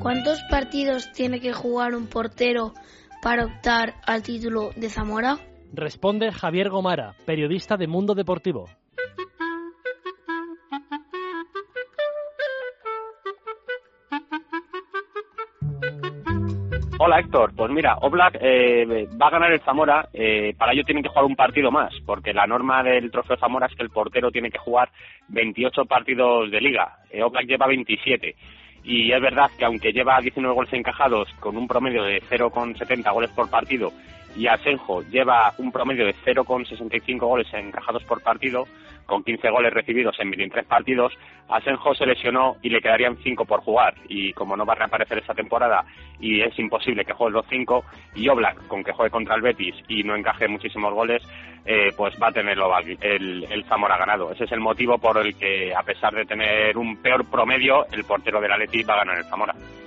¿Cuántos partidos tiene que jugar un portero para optar al título de Zamora? Responde Javier Gomara, periodista de Mundo Deportivo. Hola Héctor, pues mira, Oblak va a ganar el Zamora, para ello tienen que jugar un partido más, porque la norma del Trofeo Zamora es que el portero tiene que jugar 28 partidos de liga, Oblak lleva 27, y es verdad que aunque lleva 19 goles encajados con un promedio de 0,70 goles por partido, y Asenjo lleva un promedio de 0,65 goles encajados por partido, con 15 goles recibidos en 23 partidos, Asenjo se lesionó y le quedarían 5 por jugar, y como no va a reaparecer esta temporada y es imposible que juegue los 5, y Oblak, con que juegue contra el Betis y no encaje muchísimos goles, pues va a tener el Zamora ganado. Ese es el motivo por el que, a pesar de tener un peor promedio, el portero del Athletic va a ganar el Zamora.